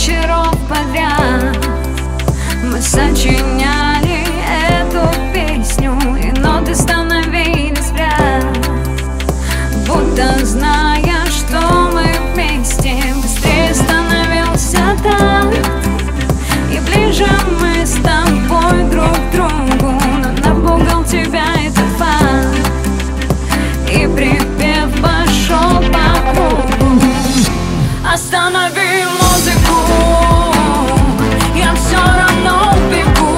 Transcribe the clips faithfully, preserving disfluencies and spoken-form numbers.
вечеров подряд мы сочиняли эту песню, и ноты становились в ряд, будто зная, что мы вместе. Быстрее становился такт, и ближе мы с тобой друг к другу. Но напугал тебя этот факт, и припев пошел по кругу. Останови музыку, я все равно бегу,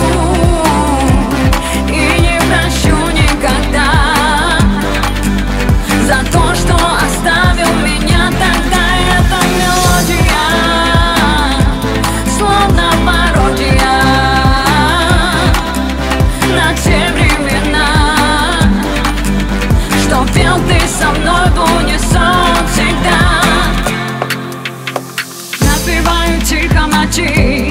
и не прощу никогда за то, что оставил меня тогда. Эта мелодия словно пародия на те времена, что пел ты со мной в унисон всегда. Напеваю тихо ночи,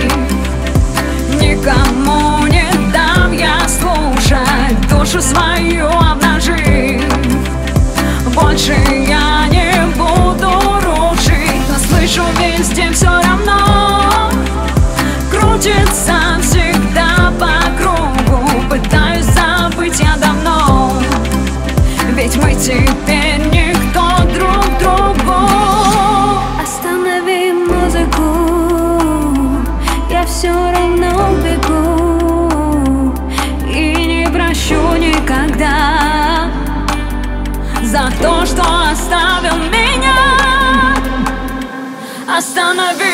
никому не дам я слушать, душу свою обнажив. Больше я не буду рушить, но слышу везде все равно. Крутится всегда по кругу, пытаюсь забыть я давно, ведь мы теперь никто друг другу. Останови музыку, я все равно бегу, и не прощу никогда за то, что оставил меня. Останови